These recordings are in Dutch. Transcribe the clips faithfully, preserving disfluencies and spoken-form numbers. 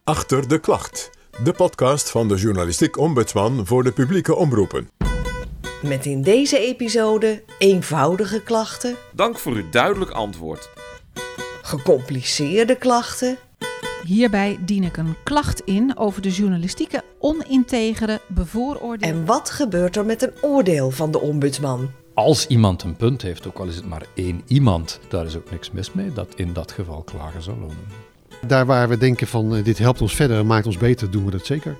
Achter de klacht, de podcast van de journalistiek ombudsman voor de publieke omroepen. Met in deze episode eenvoudige klachten, Dank voor uw duidelijk antwoord. gecompliceerde klachten Hierbij dien ik een klacht in over de journalistieke onintegere bevooroordeling. en wat gebeurt er met een oordeel van de ombudsman? Als iemand een punt heeft, ook al is het maar één iemand, daar is ook niks mis mee, dat in dat geval klagen zou lonen. Daar waar we denken van uh, dit helpt ons verder en maakt ons beter, doen we dat zeker.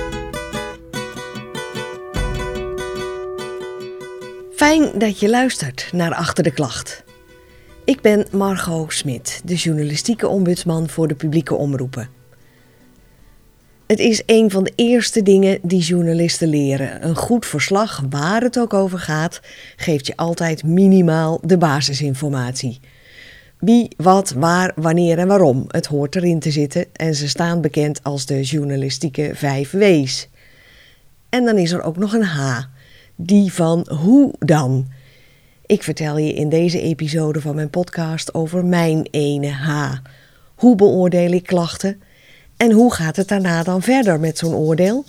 Fijn dat je luistert naar Achter de Klacht. Ik ben Margot Smit, de journalistieke ombudsman voor de publieke omroepen. Het is een van de eerste dingen die journalisten leren. Een goed verslag, waar het ook over gaat, geeft je altijd minimaal de basisinformatie. Wie, wat, waar, wanneer en waarom. Het hoort erin te zitten en ze staan bekend als de journalistieke vijf W's. En dan is er ook nog een H, die van hoe dan. Ik vertel je in deze episode van mijn podcast over mijn ene H. Hoe beoordeel ik klachten? En hoe gaat het daarna dan verder met zo'n oordeel?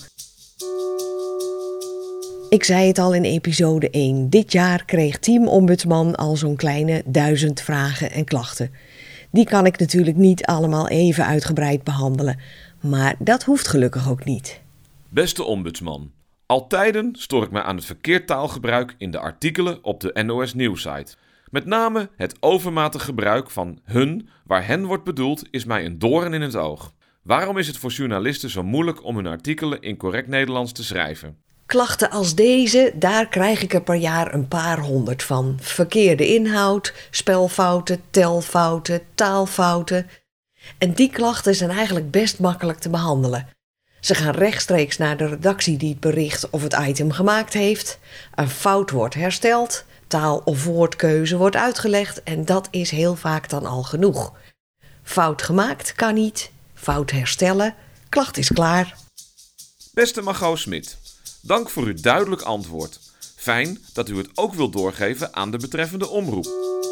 Ik zei het al in episode één. Dit jaar kreeg Team Ombudsman al zo'n kleine duizend vragen en klachten. Die kan ik natuurlijk niet allemaal even uitgebreid behandelen. Maar dat hoeft gelukkig ook niet. Beste ombudsman, al tijden stoor ik mij aan het verkeerd taalgebruik in de artikelen op de N O S Nieuwssite. Met name het overmatig gebruik van hun, waar hen wordt bedoeld, is mij een doorn in het oog. Waarom is het voor journalisten zo moeilijk om hun artikelen in correct Nederlands te schrijven? Klachten als deze, daar krijg ik er per jaar een paar honderd van. Verkeerde inhoud, spelfouten, telfouten, taalfouten. En die klachten zijn eigenlijk best makkelijk te behandelen. Ze gaan rechtstreeks naar de redactie die het bericht of het item gemaakt heeft. Een fout wordt hersteld, taal- of woordkeuze wordt uitgelegd en dat is heel vaak dan al genoeg. Fout gemaakt kan niet, fout herstellen, klacht is klaar. Beste Margot Smit, dank voor uw duidelijk antwoord. Fijn dat u het ook wilt doorgeven aan de betreffende omroep.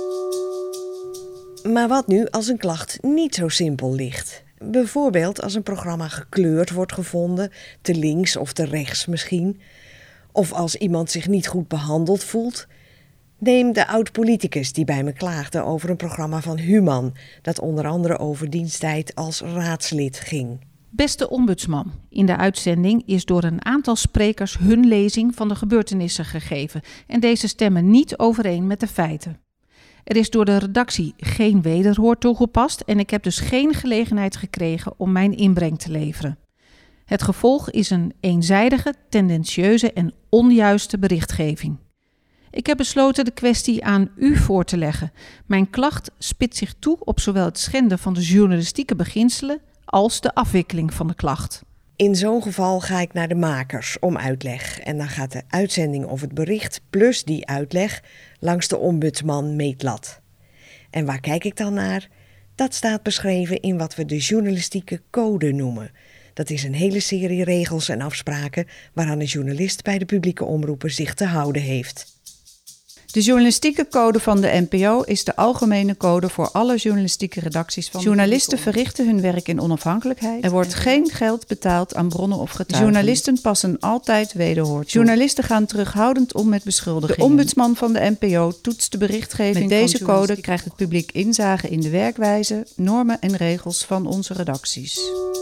Maar wat nu als een klacht niet zo simpel ligt? Bijvoorbeeld als een programma gekleurd wordt gevonden, te links of te rechts misschien. Of als iemand zich niet goed behandeld voelt. Neem de oud-politicus die bij me klaagde over een programma van Human, dat onder andere over diensttijd als raadslid ging. Beste ombudsman, in de uitzending is door een aantal sprekers hun lezing van de gebeurtenissen gegeven en deze stemmen niet overeen met de feiten. Er is door de redactie geen wederhoor toegepast en ik heb dus geen gelegenheid gekregen om mijn inbreng te leveren. Het gevolg is een eenzijdige, tendentieuze en onjuiste berichtgeving. Ik heb besloten de kwestie aan u voor te leggen. Mijn klacht spitst zich toe op zowel het schenden van de journalistieke beginselen als de afwikkeling van de klacht. In zo'n geval ga ik naar de makers om uitleg. En dan gaat de uitzending of het bericht plus die uitleg langs de ombudsman meetlat. En waar kijk ik dan naar? Dat staat beschreven in wat we de journalistieke code noemen. Dat is een hele serie regels en afspraken waaraan de journalist bij de publieke omroepen zich te houden heeft. De journalistieke code van de N P O is de algemene code voor alle journalistieke redacties van journalisten verrichten hun werk in onafhankelijkheid. Er wordt geen geld betaald aan bronnen of getuigen. Journalisten passen altijd wederhoor toe. Journalisten gaan terughoudend om met beschuldigingen. De ombudsman van de N P O toetst de berichtgeving. Met deze code krijgt het publiek inzage in de werkwijze, normen en regels van onze redacties.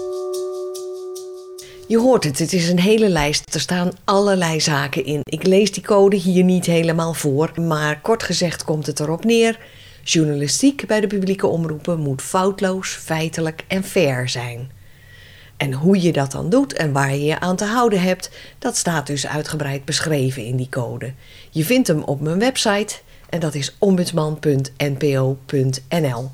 Je hoort het, het is een hele lijst. Er staan allerlei zaken in. Ik lees die code hier niet helemaal voor, maar kort gezegd komt het erop neer. Journalistiek bij de publieke omroepen moet foutloos, feitelijk en fair zijn. En hoe je dat dan doet en waar je je aan te houden hebt, dat staat dus uitgebreid beschreven in die code. Je vindt hem op mijn website en dat is ombudsman punt n p o punt n l.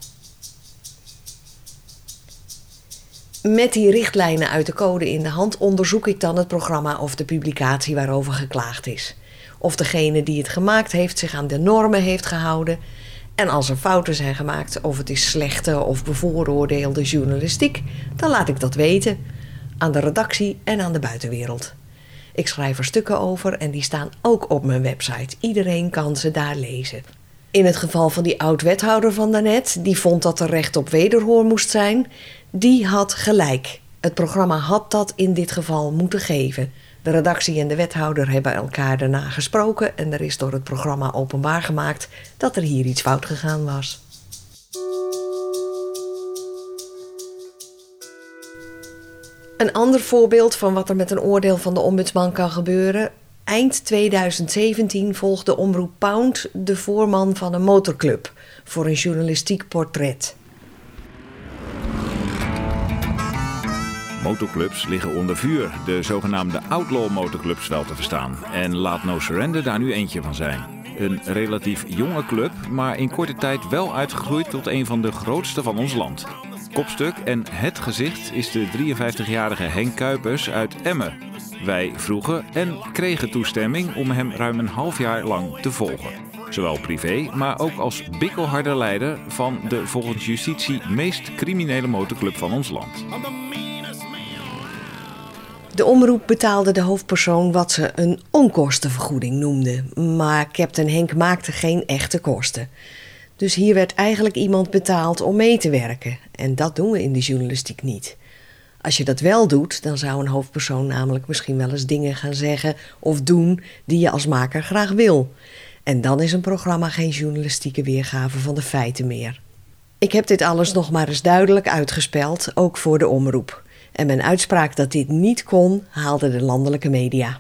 Met die richtlijnen uit de code in de hand onderzoek ik dan het programma of de publicatie waarover geklaagd is. Of degene die het gemaakt heeft zich aan de normen heeft gehouden. En als er fouten zijn gemaakt of het is slechte of bevooroordeelde journalistiek, dan laat ik dat weten. Aan de redactie en aan de buitenwereld. Ik schrijf er stukken over en die staan ook op mijn website. Iedereen kan ze daar lezen. In het geval van die oud-wethouder van daarnet, die vond dat er recht op wederhoor moest zijn, die had gelijk. Het programma had dat in dit geval moeten geven. De redactie en de wethouder hebben elkaar daarna gesproken en er is door het programma openbaar gemaakt dat er hier iets fout gegaan was. Een ander voorbeeld van wat er met een oordeel van de ombudsman kan gebeuren. Eind tweeduizend zeventien volgde Omroep Pound de voorman van een motorclub voor een journalistiek portret. Motorclubs liggen onder vuur. De zogenaamde outlaw motorclubs wel te verstaan. En laat No Surrender daar nu eentje van zijn. Een relatief jonge club, maar in korte tijd wel uitgegroeid tot een van de grootste van ons land. Kopstuk en het gezicht is de drieënvijftigjarige Henk Kuipers uit Emmen. Wij vroegen en kregen toestemming om hem ruim een half jaar lang te volgen. Zowel privé, maar ook als bikkelharde leider van de volgens justitie meest criminele motorclub van ons land. De omroep betaalde de hoofdpersoon wat ze een onkostenvergoeding noemde. Maar Captain Henk maakte geen echte kosten. Dus hier werd eigenlijk iemand betaald om mee te werken. En dat doen we in de journalistiek niet. Als je dat wel doet, dan zou een hoofdpersoon namelijk misschien wel eens dingen gaan zeggen of doen die je als maker graag wil. En dan is een programma geen journalistieke weergave van de feiten meer. Ik heb dit alles nog maar eens duidelijk uitgespeld, ook voor de omroep. En mijn uitspraak dat dit niet kon, haalde de landelijke media.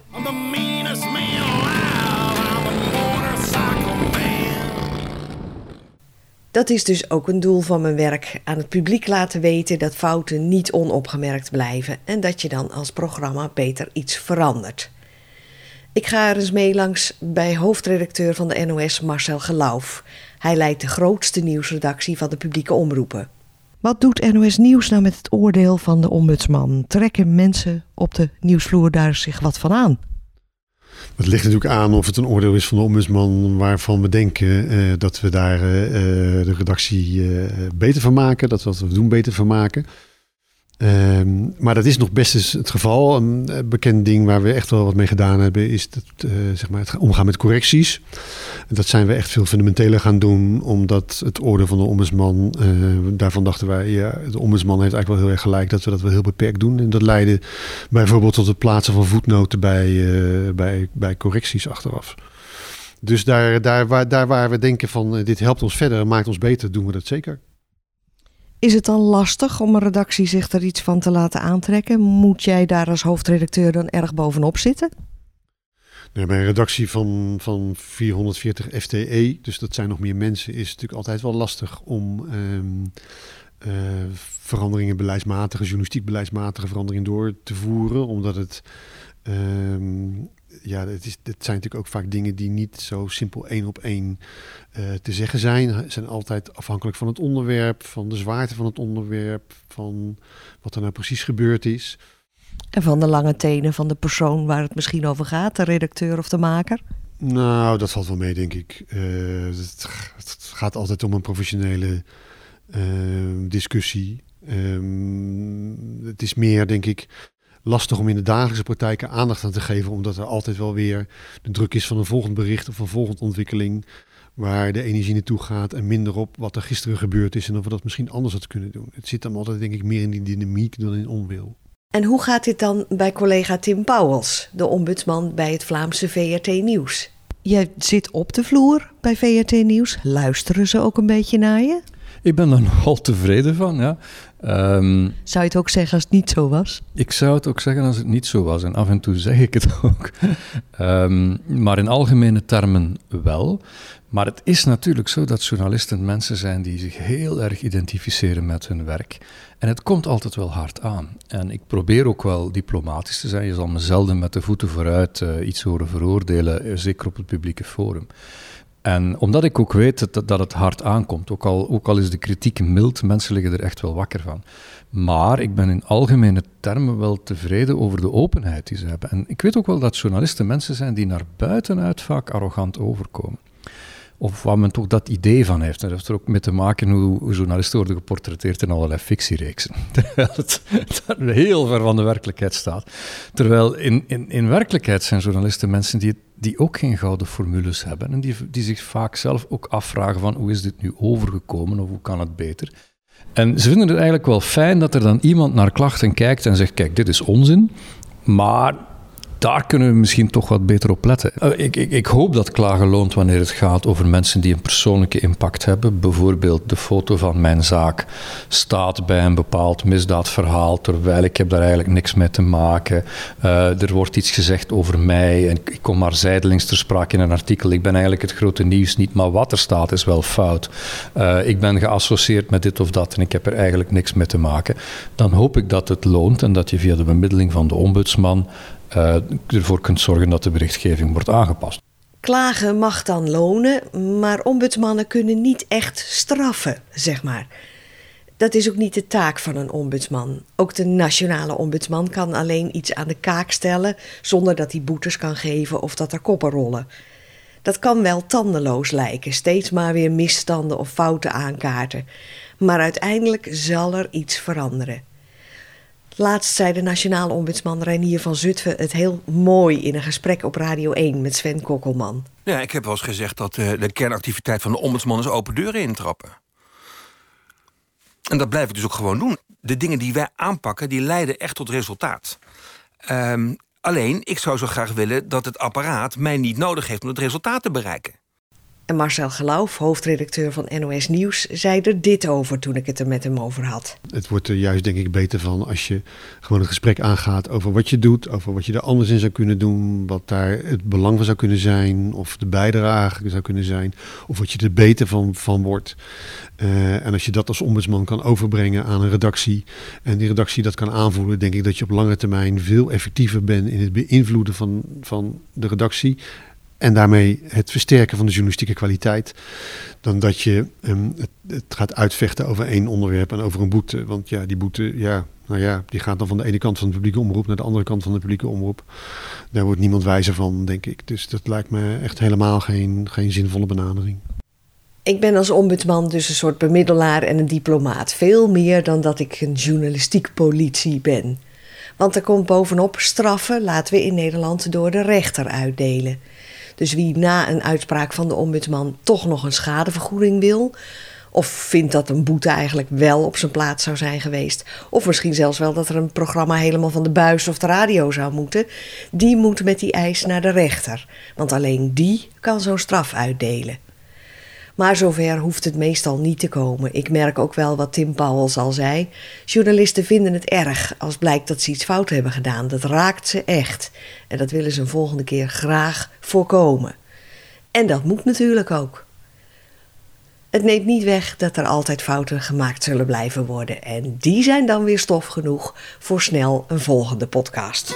Dat is dus ook een doel van mijn werk. Aan het publiek laten weten dat fouten niet onopgemerkt blijven en dat je dan als programma beter iets verandert. Ik ga er eens mee langs bij hoofdredacteur van de N O S, Marcel Geloof. Hij leidt de grootste nieuwsredactie van de publieke omroepen. Wat doet N O S Nieuws nou met het oordeel van de ombudsman? Trekken mensen op de nieuwsvloer daar zich wat van aan? Het ligt natuurlijk aan of het een oordeel is van de ombudsman waarvan we denken uh, dat we daar uh, de redactie uh, beter van maken. Dat we wat we doen beter van maken. Um, maar dat is nog best eens het geval. Een uh, bekend ding waar we echt wel wat mee gedaan hebben is dat, uh, zeg maar het omgaan met correcties. Dat zijn we echt veel fundamenteler gaan doen, omdat het oordeel van de ombudsman, uh, daarvan dachten wij, ja, de ombudsman heeft eigenlijk wel heel erg gelijk dat we dat wel heel beperkt doen. En dat leidde bijvoorbeeld tot het plaatsen van voetnoten bij, uh, bij, bij correcties achteraf. Dus daar, daar, waar, daar waar we denken van uh, dit helpt ons verder, maakt ons beter, doen we dat zeker. Is het dan lastig om een redactie zich er iets van te laten aantrekken? Moet jij daar als hoofdredacteur dan erg bovenop zitten? Nee, bij een redactie van, van vierhonderdveertig F T E, dus dat zijn nog meer mensen, is het natuurlijk altijd wel lastig om um, uh, veranderingen beleidsmatige, journalistiek beleidsmatige veranderingen door te voeren. Omdat het, um, ja, het, is, het zijn natuurlijk ook vaak dingen die niet zo simpel één op één uh, te zeggen zijn. Ze zijn altijd afhankelijk van het onderwerp, van de zwaarte van het onderwerp, van wat er nou precies gebeurd is. En van de lange tenen van de persoon waar het misschien over gaat, de redacteur of de maker? Nou, dat valt wel mee, denk ik. Uh, het, het gaat altijd om een professionele uh, discussie. Um, het is meer, denk ik, lastig om in de dagelijkse praktijken aandacht aan te geven, omdat er altijd wel weer de druk is van een volgend bericht of een volgende ontwikkeling waar de energie naartoe gaat en minder op wat er gisteren gebeurd is en of we dat misschien anders hadden kunnen doen. Het zit dan altijd, denk ik, meer in die dynamiek dan in onwil. En hoe gaat dit dan bij collega Tim Pauwels, de ombudsman bij het Vlaamse V R T Nieuws? Je zit op de vloer bij V R T Nieuws. Luisteren ze ook een beetje naar je? Ik ben er nogal tevreden van, ja. Um, zou je het ook zeggen als het niet zo was? Ik zou het ook zeggen als het niet zo was. En af en toe zeg ik het ook. um, maar in algemene termen wel. Maar het is natuurlijk zo dat journalisten mensen zijn die zich heel erg identificeren met hun werk. En het komt altijd wel hard aan. En ik probeer ook wel diplomatisch te zijn. Je zal me zelden met de voeten vooruit uh, iets horen veroordelen, zeker op het publieke forum. En omdat ik ook weet dat, dat het hard aankomt, ook al, ook al is de kritiek mild, mensen liggen er echt wel wakker van. Maar ik ben in algemene termen wel tevreden over de openheid die ze hebben. En ik weet ook wel dat journalisten mensen zijn die naar buitenuit vaak arrogant overkomen. Of waar men toch dat idee van heeft. En dat heeft er ook mee te maken hoe journalisten worden geportretteerd in allerlei fictiereeksen. Terwijl het heel ver van de werkelijkheid staat. Terwijl in, in, in werkelijkheid zijn journalisten mensen die, die ook geen gouden formules hebben. En die, die zich vaak zelf ook afvragen van hoe is dit nu overgekomen of hoe kan het beter. En ze vinden het eigenlijk wel fijn dat er dan iemand naar klachten kijkt en zegt, kijk, dit is onzin, maar daar kunnen we misschien toch wat beter op letten. Ik, ik, ik hoop dat klagen loont wanneer het gaat over mensen die een persoonlijke impact hebben. Bijvoorbeeld de foto van mijn zaak staat bij een bepaald misdaadverhaal, terwijl ik heb daar eigenlijk niks mee te maken. Uh, er wordt iets gezegd over mij en ik kom maar zijdelings ter sprake in een artikel. Ik ben eigenlijk het grote nieuws niet, maar wat er staat is wel fout. Uh, ik ben geassocieerd met dit of dat en ik heb er eigenlijk niks mee te maken. Dan hoop ik dat het loont en dat je via de bemiddeling van de ombudsman Uh, ervoor kunt zorgen dat de berichtgeving wordt aangepast. Klagen mag dan lonen, maar ombudsmannen kunnen niet echt straffen, zeg maar. Dat is ook niet de taak van een ombudsman. Ook de nationale ombudsman kan alleen iets aan de kaak stellen zonder dat hij boetes kan geven of dat er koppen rollen. Dat kan wel tandeloos lijken, steeds maar weer misstanden of fouten aankaarten. Maar uiteindelijk zal er iets veranderen. Laatst zei de nationale ombudsman Reinier van Zutphen het heel mooi in een gesprek op Radio één met Sven Kokkelman. Ja, ik heb wel eens gezegd dat uh, de kernactiviteit van de ombudsman is open deuren intrappen. En dat blijf ik dus ook gewoon doen. De dingen die wij aanpakken, die leiden echt tot resultaat. Um, alleen, ik zou zo graag willen dat het apparaat mij niet nodig heeft om het resultaat te bereiken. En Marcel Geloof, hoofdredacteur van N O S Nieuws, zei er dit over toen ik het er met hem over had. Het wordt er juist denk ik beter van als je gewoon een gesprek aangaat over wat je doet, over wat je er anders in zou kunnen doen, wat daar het belang van zou kunnen zijn, of de bijdrage zou kunnen zijn, of wat je er beter van, van wordt. Uh, en als je dat als ombudsman kan overbrengen aan een redactie en die redactie dat kan aanvoelen, denk ik dat je op lange termijn veel effectiever bent in het beïnvloeden van, van de redactie. En daarmee het versterken van de journalistieke kwaliteit. Dan dat je um, het, het gaat uitvechten over één onderwerp en over een boete. Want ja, die boete, ja, nou ja, die gaat dan van de ene kant van de publieke omroep naar de andere kant van de publieke omroep. Daar wordt niemand wijzer van, denk ik. Dus dat lijkt me echt helemaal geen, geen zinvolle benadering. Ik ben als ombudsman dus een soort bemiddelaar en een diplomaat. Veel meer dan dat ik een journalistiek politie ben. Want er komt bovenop straffen, laten we in Nederland door de rechter uitdelen. Dus wie na een uitspraak van de ombudsman toch nog een schadevergoeding wil, of vindt dat een boete eigenlijk wel op zijn plaats zou zijn geweest, of misschien zelfs wel dat er een programma helemaal van de buis of de radio zou moeten, die moet met die eis naar de rechter. Want alleen die kan zo'n straf uitdelen. Maar zover hoeft het meestal niet te komen. Ik merk ook wel wat Tim Pauwels al zei. Journalisten vinden het erg als blijkt dat ze iets fout hebben gedaan. Dat raakt ze echt. En dat willen ze een volgende keer graag voorkomen. En dat moet natuurlijk ook. Het neemt niet weg dat er altijd fouten gemaakt zullen blijven worden. En die zijn dan weer stof genoeg voor snel een volgende podcast.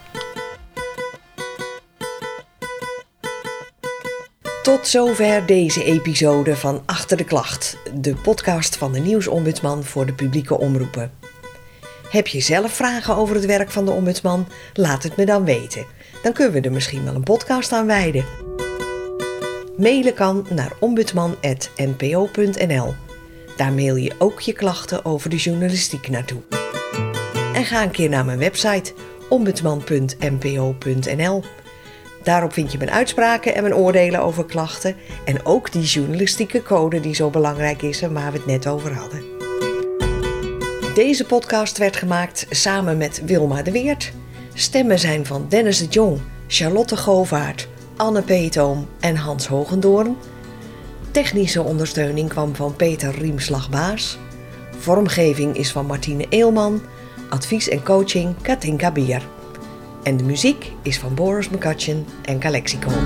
Tot zover deze episode van Achter de Klacht, de podcast van de nieuwsombudsman voor de publieke omroepen. Heb je zelf vragen over het werk van de ombudsman? Laat het me dan weten. Dan kunnen we er misschien wel een podcast aan wijden. Mailen kan naar ombudsman punt n p o punt n l. Daar mail je ook je klachten over de journalistiek naartoe. En ga een keer naar mijn website ombudsman punt n p o punt n l. Daarop vind je mijn uitspraken en mijn oordelen over klachten en ook die journalistieke code die zo belangrijk is en waar we het net over hadden. Deze podcast werd gemaakt samen met Wilma de Weert. Stemmen zijn van Dennis de Jong, Charlotte Govaert, Anne Peetoom en Hans Hogendoorn. Technische ondersteuning kwam van Peter Riemslag-Baas. Vormgeving is van Martine Eelman. Advies en coaching Katinka Bier. En de muziek is van Boris McCutcheon en Calexico.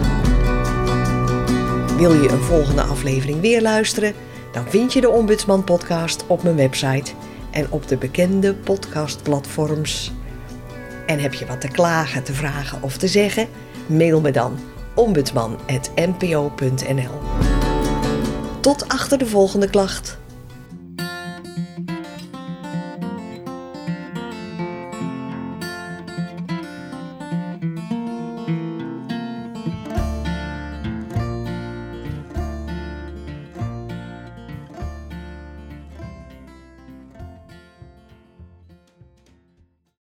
Wil je een volgende aflevering weer luisteren? Dan vind je de Ombudsman podcast op mijn website en op de bekende podcastplatforms. En heb je wat te klagen, te vragen of te zeggen? Mail me dan ombudsman punt n p o punt n l. Tot achter de volgende klacht.